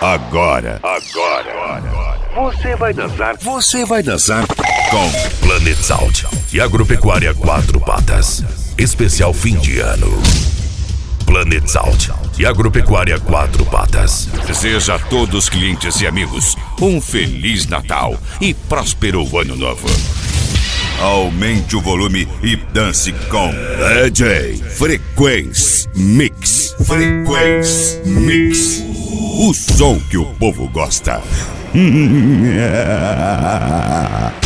Agora. Você vai dançar com Planet Salt e Agropecuária Quatro Patas. Especial fim de ano. Planet Salt e Agropecuária Quatro Patas deseja a todos os clientes e amigos um Feliz Natal e próspero Ano Novo. Aumente o volume e dance com DJ Frequência Mix. Frequência Mix. O som que o povo gosta.